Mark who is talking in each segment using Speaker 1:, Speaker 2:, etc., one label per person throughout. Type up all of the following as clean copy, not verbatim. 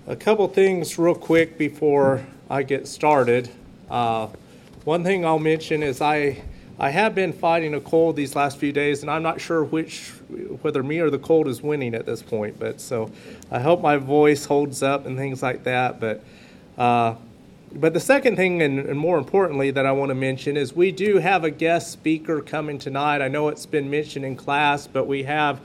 Speaker 1: A couple things real quick before I get started. One thing I'll mention is I have been fighting a cold these last few days, and I'm not sure whether me or the cold is winning at this point. But so I hope my voice holds up and things like that. But the second thing, and more importantly, that I want to mention is we do have a guest speaker coming tonight. I know it's been mentioned in class, but we have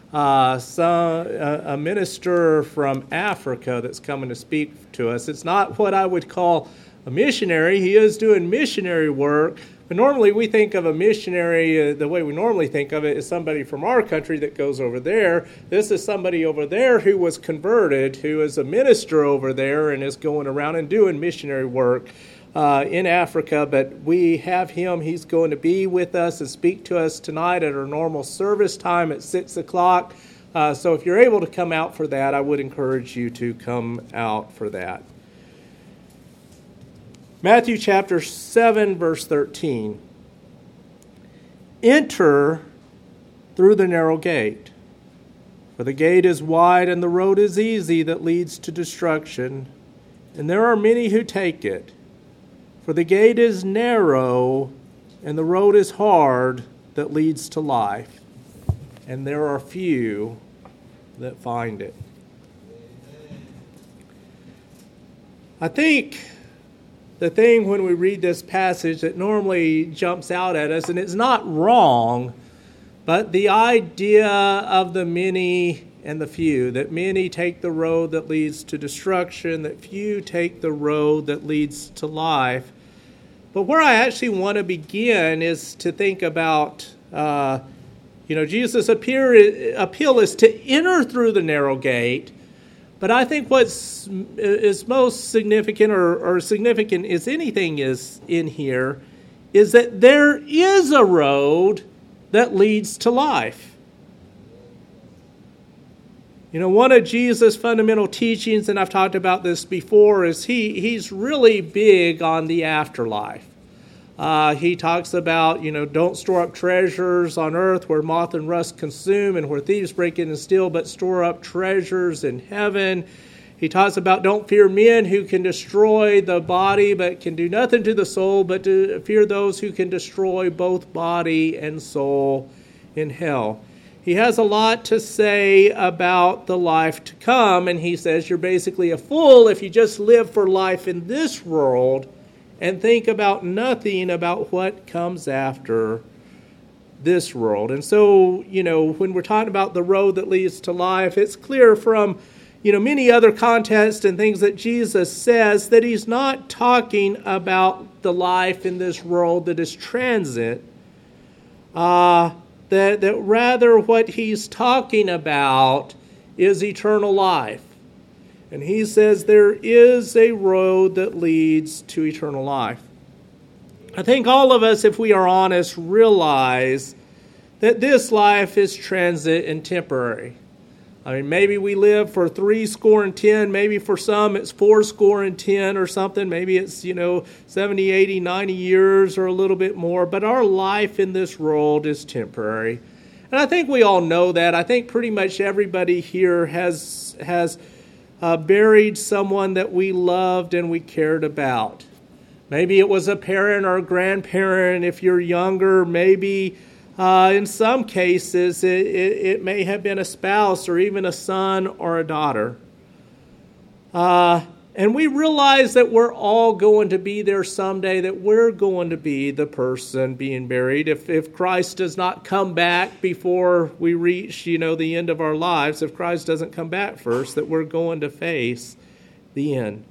Speaker 1: a minister from Africa that's coming to speak to us. It's not what I would call a missionary. He is doing missionary work, but normally we think of a missionary, the way we normally think of it is somebody from our country that goes over there. This is somebody over there who was converted, who is a minister over there and is going around and doing missionary work in Africa, but we have him. He's going to be with us and speak to us tonight at our normal service time at 6 o'clock. So if you're able to come out for that, I would encourage you to come out for that. Matthew chapter 7, verse 13. Enter through the narrow gate, for the gate is wide and the road is easy that leads to destruction, and there are many who take it. For the gate is narrow, and the road is hard that leads to life, and there are few that find it. I think the thing when we read this passage that normally jumps out at us, and it's not wrong, but the idea of the many and the few, that many take the road that leads to destruction, that few take the road that leads to life. But where I actually want to begin is to think about, Jesus' appeal is to enter through the narrow gate. But I think what's is most significant or significant as anything is in here is that there is a road that leads to life. One of Jesus' fundamental teachings, and I've talked about this before, is he's really big on the afterlife. He talks about, don't store up treasures on earth where moth and rust consume and where thieves break in and steal, but store up treasures in heaven. He talks about don't fear men who can destroy the body but can do nothing to the soul, but to fear those who can destroy both body and soul in hell. He has a lot to say about the life to come, and he says you're basically a fool if you just live for life in this world and think about nothing about what comes after this world. And so, when we're talking about the road that leads to life, it's clear from, many other contexts and things that Jesus says that he's not talking about the life in this world that is transient, that rather what he's talking about is eternal life. And he says there is a road that leads to eternal life. I think all of us, if we are honest, realize that this life is transient and temporary. Maybe we live for 70, maybe for some it's 70 or something. Maybe it's, 70, 80, 90 years or a little bit more. But our life in this world is temporary. And I think we all know that. I think pretty much everybody here has buried someone that we loved and we cared about. Maybe it was a parent or a grandparent. If you're younger, maybe in some cases it may have been a spouse or even a son or a daughter. And we realize that we're all going to be there someday, that we're going to be the person being buried. If Christ does not come back before we reach, the end of our lives, if Christ doesn't come back first, that we're going to face the end.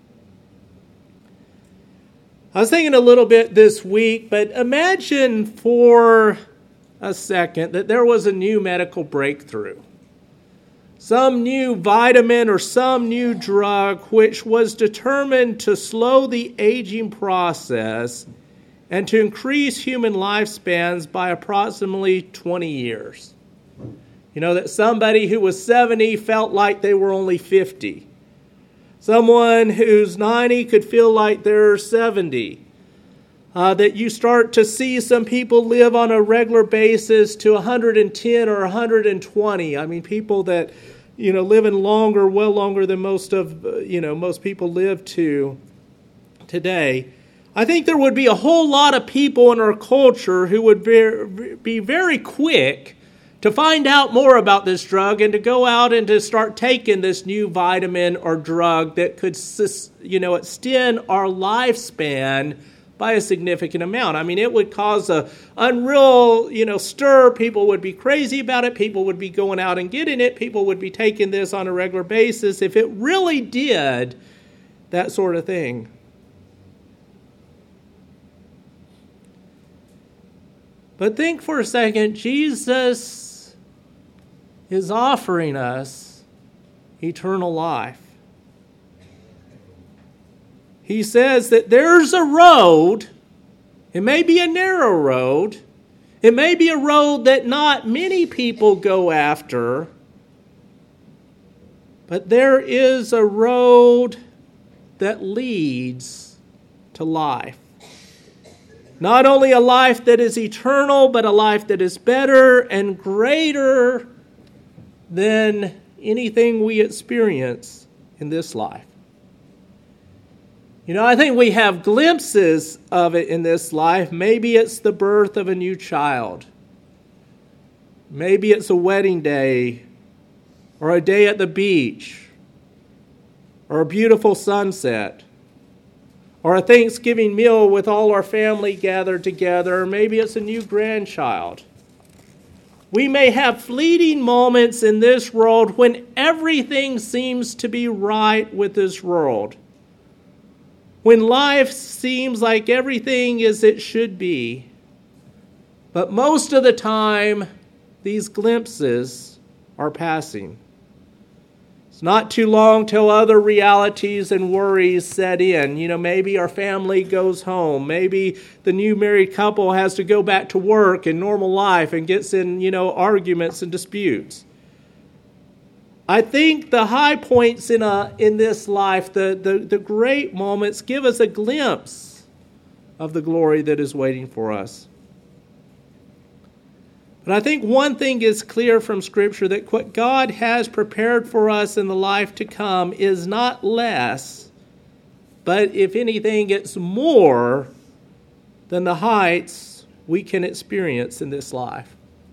Speaker 1: I was thinking a little bit this week, but imagine for a second that there was a new medical breakthrough. Some new vitamin or some new drug which was determined to slow the aging process and to increase human lifespans by approximately 20 years. That somebody who was 70 felt like they were only 50. Someone who's 90 could feel like they're 70. That you start to see some people live on a regular basis to 110 or 120. People that living longer, well longer than most people live to today, I think there would be a whole lot of people in our culture who would be very quick to find out more about this drug and to go out and to start taking this new vitamin or drug that could, extend our lifespan by a significant amount. I mean, it would cause a unreal, stir. People would be crazy about it. People would be going out and getting it. People would be taking this on a regular basis if it really did that sort of thing. But think for a second, Jesus is offering us eternal life. He says that there's a road. It may be a narrow road. It may be a road that not many people go after. But there is a road that leads to life. Not only a life that is eternal, but a life that is better and greater than anything we experience in this life. I think we have glimpses of it in this life. Maybe it's the birth of a new child. Maybe it's a wedding day, or a day at the beach, or a beautiful sunset, or a Thanksgiving meal with all our family gathered together. Or maybe it's a new grandchild. We may have fleeting moments in this world when everything seems to be right with this world. When life seems like everything is it should be. But most of the time, these glimpses are passing. It's not too long till other realities and worries set in. Maybe our family goes home. Maybe the new married couple has to go back to work and normal life and gets in, arguments and disputes. I think the high points in this life, the great moments, give us a glimpse of the glory that is waiting for us. But I think one thing is clear from Scripture, that what God has prepared for us in the life to come is not less, but if anything, it's more than the heights we can experience in this life.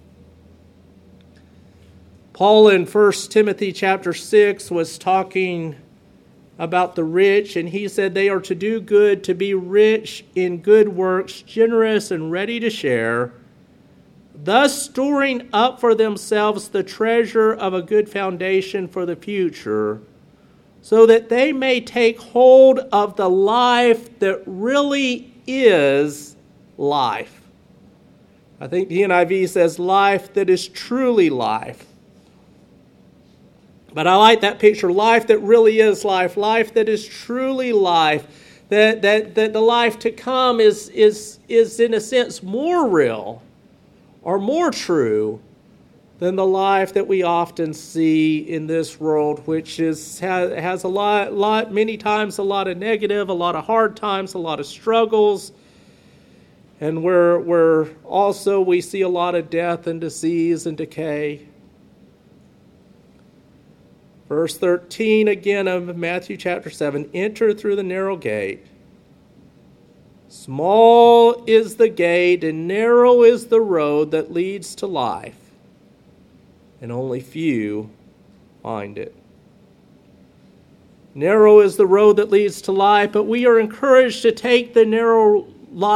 Speaker 1: Paul in 1 Timothy chapter 6 was talking about the rich, and he said they are to do good, to be rich in good works, generous and ready to share, thus storing up for themselves the treasure of a good foundation for the future, so that they may take hold of the life that really is life. I think the NIV says life that is truly life. But I like that picture, life that really is life that is truly life, that the life to come is in a sense more real or more true than the life that we often see in this world, which has a lot, many times a lot of negative, a lot of hard times, a lot of struggles, and where also we see a lot of death and disease and decay. Verse 13 again of Matthew chapter 7, enter through the narrow gate. Small is the gate and narrow is the road that leads to life, and only few find it. Narrow is the road that leads to life, but we are encouraged to take the narrow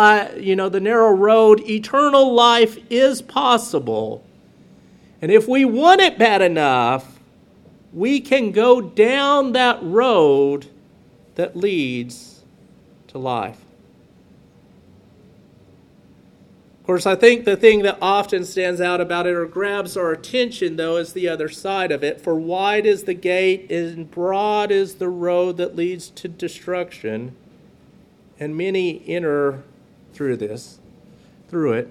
Speaker 1: road. Eternal life is possible. And if we want it bad enough, we can go down that road that leads to life. Of course, I think the thing that often stands out about it or grabs our attention, though, is the other side of it. For wide is the gate and broad is the road that leads to destruction, and many enter through it.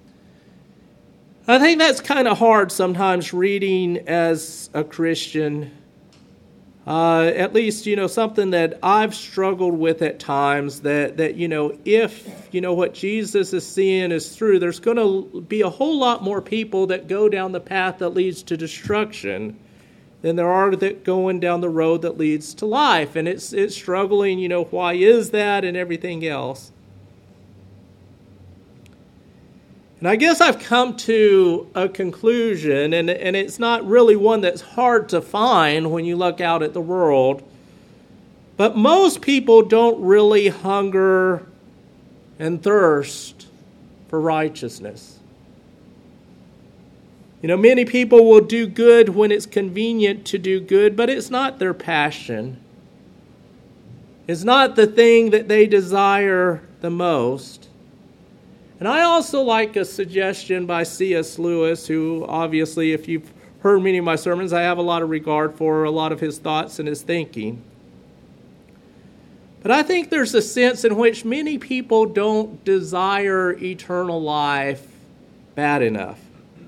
Speaker 1: I think that's kind of hard sometimes reading as a Christian. At least, something that I've struggled with at times, that if, what Jesus is seeing is true, there's going to be a whole lot more people that go down the path that leads to destruction than there are that going down the road that leads to life. And it's struggling, why is that and everything else. And I guess I've come to a conclusion, and it's not really one that's hard to find when you look out at the world, but most people don't really hunger and thirst for righteousness. Many people will do good when it's convenient to do good, but it's not their passion. It's not the thing that they desire the most. And I also like a suggestion by C.S. Lewis, who obviously, if you've heard many of my sermons, I have a lot of regard for a lot of his thoughts and his thinking. But I think there's a sense in which many people don't desire eternal life bad enough.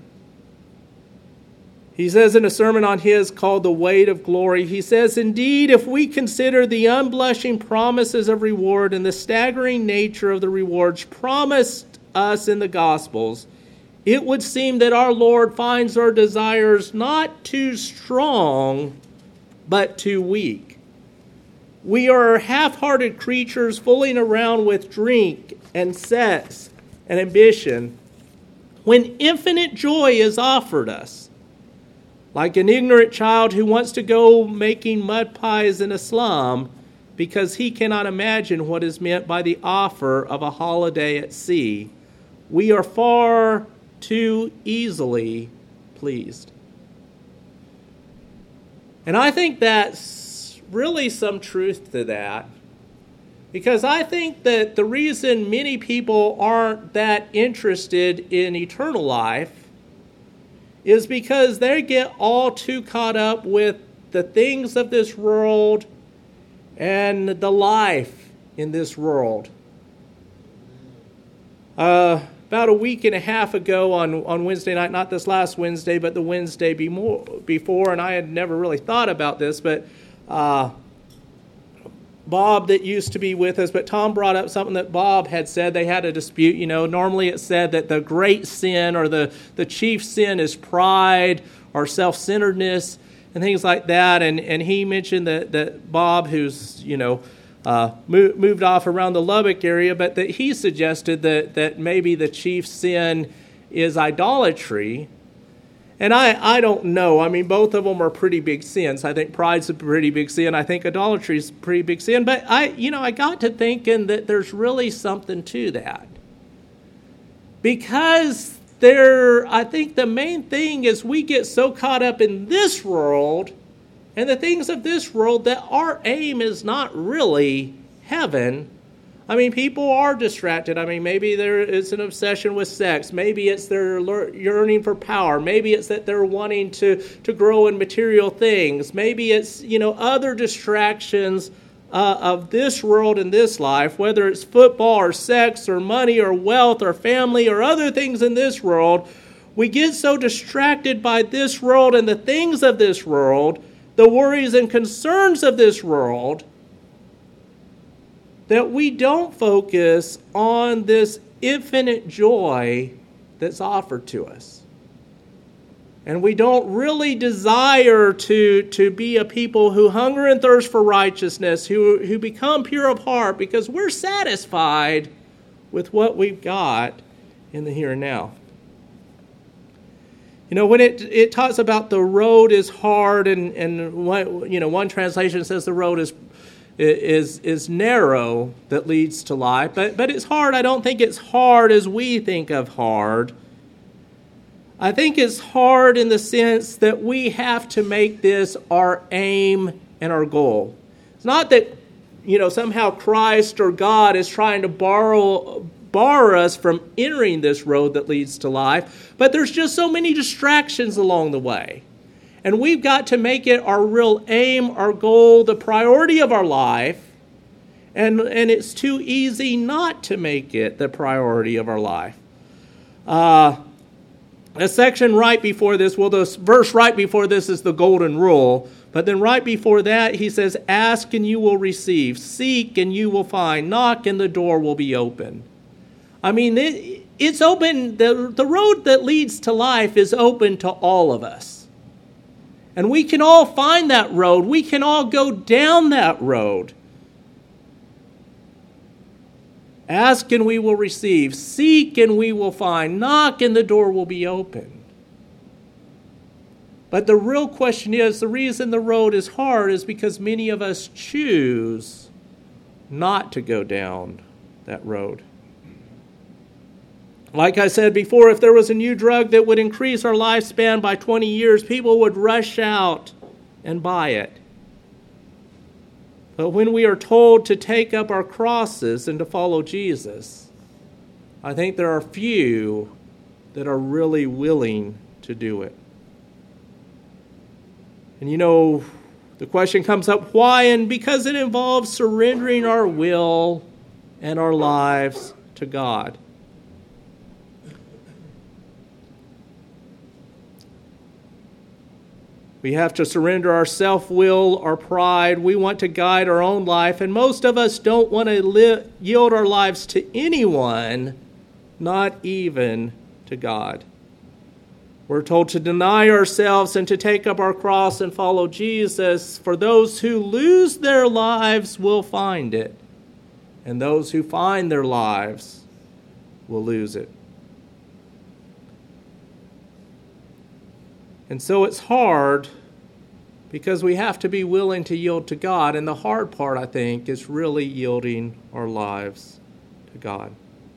Speaker 1: He says in a sermon on his called The Weight of Glory, he says, "Indeed, if we consider the unblushing promises of reward and the staggering nature of the rewards promised us in the Gospels, it would seem that our Lord finds our desires not too strong, but too weak. We are half-hearted creatures fooling around with drink and sex and ambition when infinite joy is offered us. Like an ignorant child who wants to go making mud pies in a slum because he cannot imagine what is meant by the offer of a holiday at sea, we are far too easily pleased." And I think that's really some truth to that, because I think that the reason many people aren't that interested in eternal life is because they get all too caught up with the things of this world and the life in this world. About a week and a half ago on Wednesday night, not this last Wednesday, but the Wednesday before, and I had never really thought about this, but Bob that used to be with us, but Tom brought up something that Bob had said. They had a dispute. Normally it said that the great sin or the chief sin is pride or self-centeredness and things like that. And he mentioned that Bob, who's, moved off around the Lubbock area, but that he suggested that maybe the chief sin is idolatry. And I don't know. I mean, both of them are pretty big sins. I think pride's a pretty big sin. I think adultery is a pretty big sin. But I got to thinking that there's really something to that. Because I think the main thing is we get so caught up in this world and the things of this world that our aim is not really heaven. I mean, people are distracted. I mean, maybe there is an obsession with sex. Maybe it's their yearning for power. Maybe it's that they're wanting to grow in material things. Maybe it's, other distractions of this world and this life, whether it's football or sex or money or wealth or family or other things in this world. We get so distracted by this world and the things of this world, the worries and concerns of this world, that we don't focus on this infinite joy that's offered to us. And we don't really desire to be a people who hunger and thirst for righteousness, who become pure of heart, because we're satisfied with what we've got in the here and now. When it talks about the road is hard, and one translation says the road is narrow that leads to life, but it's hard. I don't think it's hard as we think of hard. I think it's hard in the sense that we have to make this our aim and our goal. It's not that somehow Christ or God is trying to bar us from entering this road that leads to life, but there's just so many distractions along the way. And we've got to make it our real aim, our goal, the priority of our life. And it's too easy not to make it the priority of our life. A section right before this, the verse right before this is the golden rule. But then right before that, he says, "Ask and you will receive. Seek and you will find. Knock and the door will be open." I mean, it's open. The road that leads to life is open to all of us. And we can all find that road. We can all go down that road. Ask and we will receive. Seek and we will find. Knock and the door will be open. But the real question is, the reason the road is hard is because many of us choose not to go down that road. Like I said before, if there was a new drug that would increase our lifespan by 20 years, people would rush out and buy it. But when we are told to take up our crosses and to follow Jesus, I think there are few that are really willing to do it. And the question comes up, why? And because it involves surrendering our will and our lives to God. We have to surrender our self-will, our pride. We want to guide our own life, and most of us don't want to yield our lives to anyone, not even to God. We're told to deny ourselves and to take up our cross and follow Jesus. For those who lose their lives will find it, and those who find their lives will lose it. And so it's hard because we have to be willing to yield to God. And the hard part, I think, is really yielding our lives to God.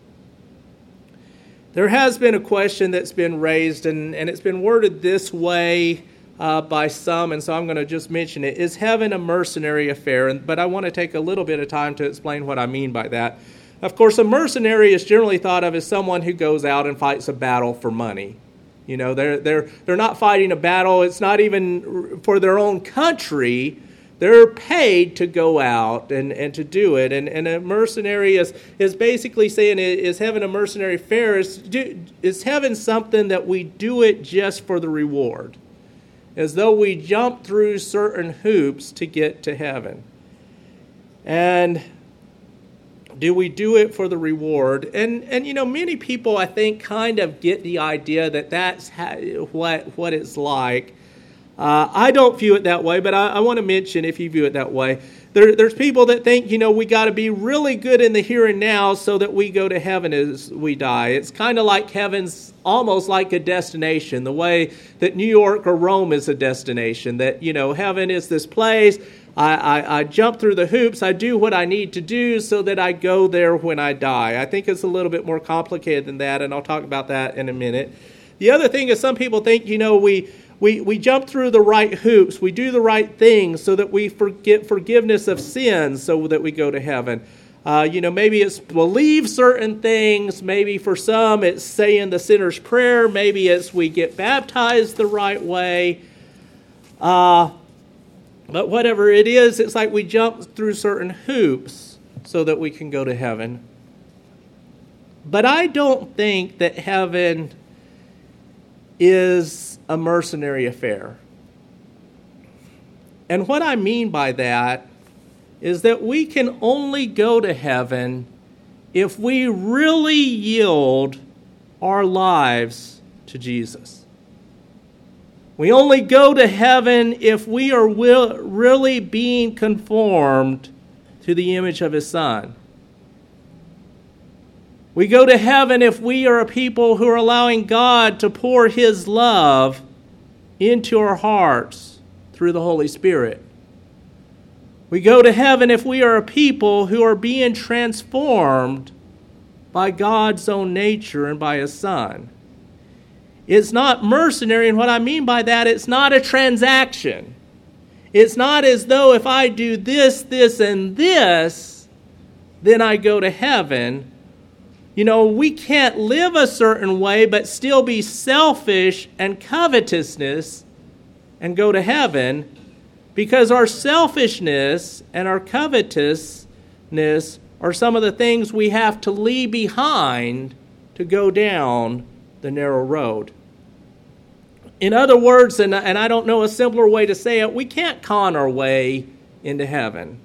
Speaker 1: There has been a question that's been raised, and it's been worded this way by some, and so I'm going to just mention it. Is heaven a mercenary affair? But I want to take a little bit of time to explain what I mean by that. Of course, a mercenary is generally thought of as someone who goes out and fights a battle for money. They're not fighting a battle. It's not even for their own country. They're paid to go out and to do it. And a mercenary is basically saying, is heaven a mercenary affair? Is heaven something that we do it just for the reward? As though we jump through certain hoops to get to heaven. And do we do it for the reward? And many people, I think, kind of get the idea that that's what it's like. I don't view it that way, but I want to mention, if you view it that way, there's people that think, we got to be really good in the here and now so that we go to heaven as we die. It's kind of like heaven's almost like a destination, the way that New York or Rome is a destination, that, heaven is this place. I jump through the hoops. I do what I need to do so that I go there when I die. I think it's a little bit more complicated than that, and I'll talk about that in a minute. The other thing is some people think, we jump through the right hoops. We do the right things so that we get forgiveness of sins so that we go to heaven. Maybe it's believe certain things. Maybe for some it's saying the sinner's prayer. Maybe it's we get baptized the right way. But whatever it is, it's like we jump through certain hoops so that we can go to heaven. But I don't think that heaven is a mercenary affair. And what I mean by that is that we can only go to heaven if we really yield our lives to Jesus. We only go to heaven if we are really being conformed to the image of His Son. We go to heaven if we are a people who are allowing God to pour His love into our hearts through the Holy Spirit. We go to heaven if we are a people who are being transformed by God's own nature and by His Son. It's not mercenary, and what I mean by that, it's not a transaction. It's not as though if I do this, this, and this, then I go to heaven. We can't live a certain way but still be selfish and covetousness and go to heaven, because our selfishness and our covetousness are some of the things we have to leave behind to go down the narrow road. In other words, and I don't know a simpler way to say it, we can't con our way into heaven.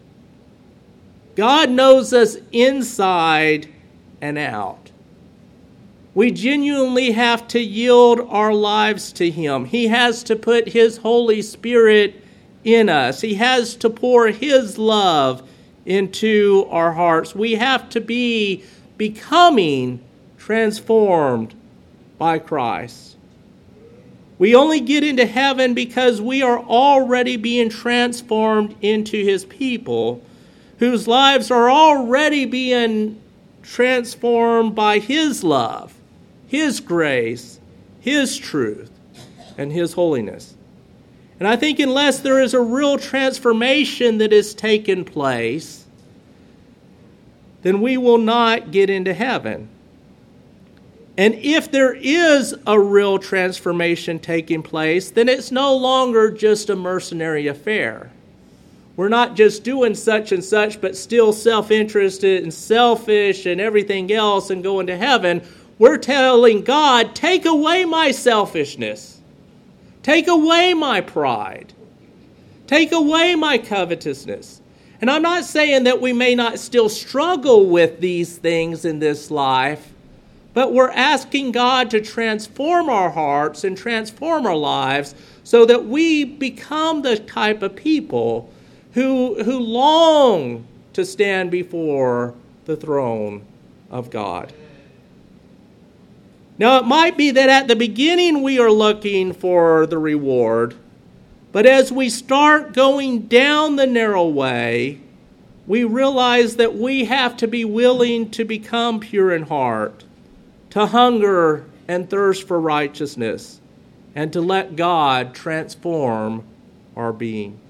Speaker 1: God knows us inside and out. We genuinely have to yield our lives to Him. He has to put His Holy Spirit in us. He has to pour His love into our hearts. We have to be becoming transformed by Christ. We only get into heaven because we are already being transformed into His people, whose lives are already being transformed by His love, His grace, His truth, and His holiness. And I think unless there is a real transformation that has taken place, then we will not get into heaven. And if there is a real transformation taking place, then it's no longer just a mercenary affair. We're not just doing such and such, but still self-interested and selfish and everything else and going to heaven. We're telling God, take away my selfishness. Take away my pride. Take away my covetousness. And I'm not saying that we may not still struggle with these things in this life, but we're asking God to transform our hearts and transform our lives so that we become the type of people who long to stand before the throne of God. Now, it might be that at the beginning we are looking for the reward, but as we start going down the narrow way, we realize that we have to be willing to become pure in heart, to hunger and thirst for righteousness, and to let God transform our being.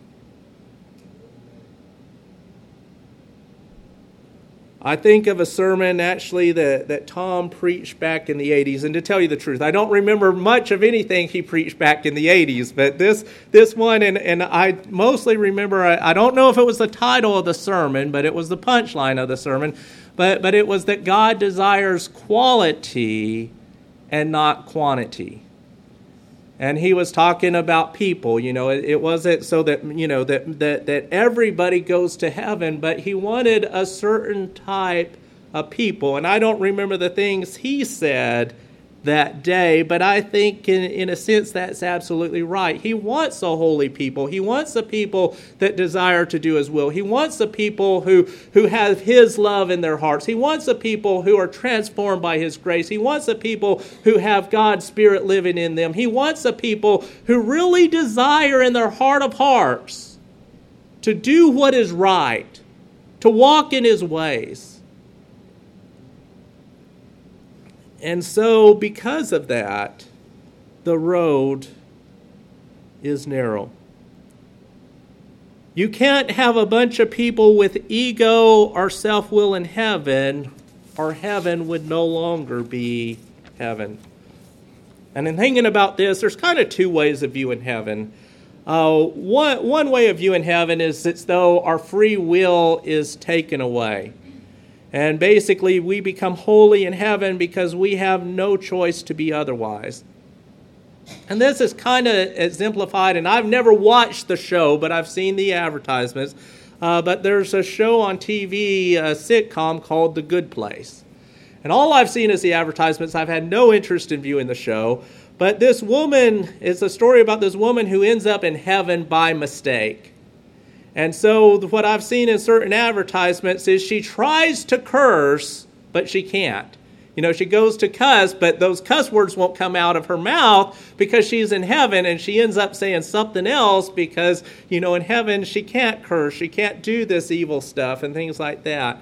Speaker 1: I think of a sermon actually that Tom preached back in the 80s. And to tell you the truth, I don't remember much of anything he preached back in the 80s. But this one, and I mostly remember, I don't know if it was the title of the sermon, but it was the punchline of the sermon. But it was that God desires quality and not quantity. And he was talking about people, it wasn't so that, that everybody goes to heaven, but he wanted a certain type of people. And I don't remember the things he said that day, but I think in a sense that's absolutely right. He wants a holy people. He wants a people that desire to do His will. He wants a people who have His love in their hearts. He wants a people who are transformed by His grace. He wants a people who have God's Spirit living in them. He wants a people who really desire in their heart of hearts to do what is right, to walk in His ways. And so, because of that, the road is narrow. You can't have a bunch of people with ego or self-will in heaven, or heaven would no longer be heaven. And in thinking about this, there's kind of two ways of viewing heaven. One way of viewing heaven is it's though our free will is taken away. And basically, we become holy in heaven because we have no choice to be otherwise. And this is kind of exemplified, and I've never watched the show, but I've seen the advertisements. But there's a show on TV, a sitcom called The Good Place. And all I've seen is the advertisements. I've had no interest in viewing the show. But this woman, it's a story about this woman who ends up in heaven by mistake. And so what I've seen in certain advertisements is she tries to curse, but she can't. She goes to cuss, but those cuss words won't come out of her mouth because she's in heaven, and she ends up saying something else because, in heaven she can't curse, she can't do this evil stuff and things like that.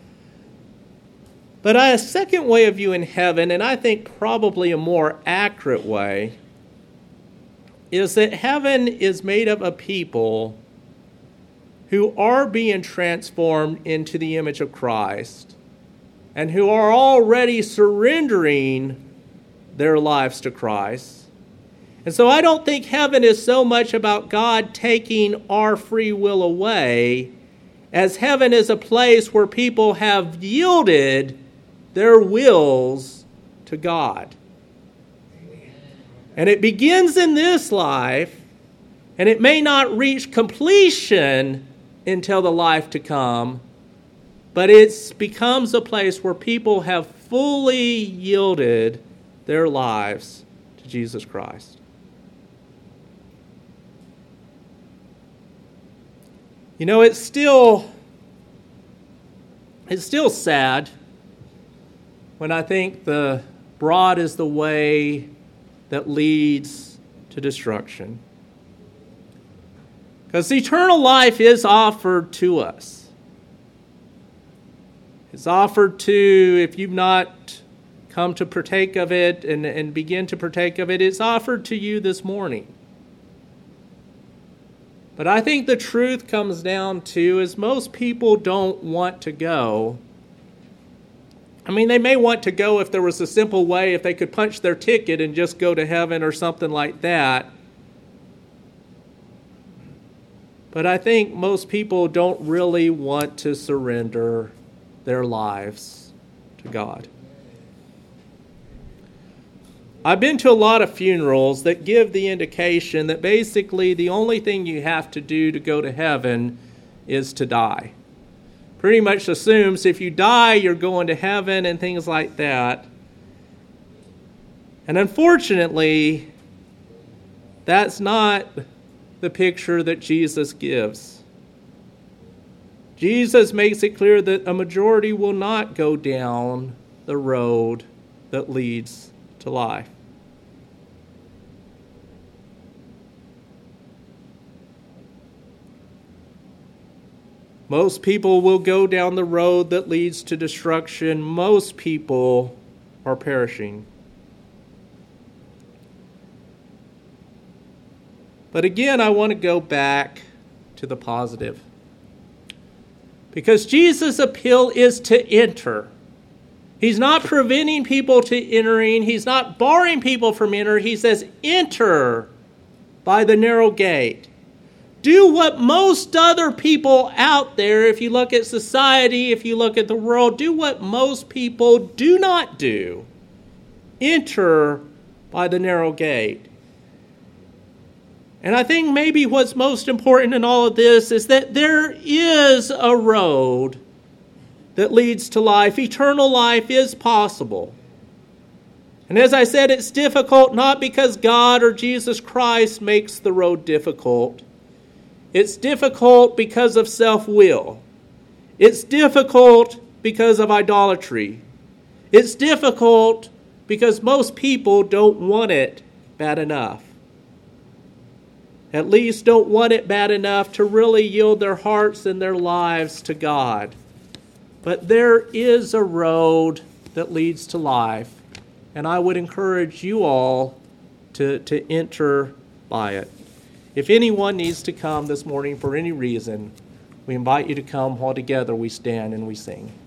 Speaker 1: But a second way of viewing heaven, and I think probably a more accurate way, is that heaven is made up of people who are being transformed into the image of Christ and who are already surrendering their lives to Christ. And so I don't think heaven is so much about God taking our free will away as heaven is a place where people have yielded their wills to God. And it begins in this life, and it may not reach completion until the life to come, but it becomes a place where people have fully yielded their lives to Jesus Christ. You know, it's still sad when I think the broad is the way that leads to destruction. Because eternal life is offered to us. It's offered to, if you've not come to partake of it and begin to partake of it, it's offered to you this morning. But I think the truth comes down to is most people don't want to go. I mean, they may want to go if there was a simple way, if they could punch their ticket and just go to heaven or something like that. But I think most people don't really want to surrender their lives to God. I've been to a lot of funerals that give the indication that basically the only thing you have to do to go to heaven is to die. Pretty much assumes if you die, you're going to heaven and things like that. And unfortunately, that's not the picture that Jesus gives. Jesus makes it clear that a majority will not go down the road that leads to life. Most people will go down the road that leads to destruction. Most people are perishing. But again, I want to go back to the positive. Because Jesus' appeal is to enter. He's not preventing people to entering. He's not barring people from entering. He says, enter by the narrow gate. Do what most other people out there, if you look at society, if you look at the world, do what most people do not do. Enter by the narrow gate. And I think maybe what's most important in all of this is that there is a road that leads to life. Eternal life is possible. And as I said, it's difficult not because God or Jesus Christ makes the road difficult. It's difficult because of self-will. It's difficult because of idolatry. It's difficult because most people don't want it bad enough. At least don't want it bad enough to really yield their hearts and their lives to God. But there is a road that leads to life, and I would encourage you all to enter by it. If anyone needs to come this morning for any reason, we invite you to come while together we stand and we sing.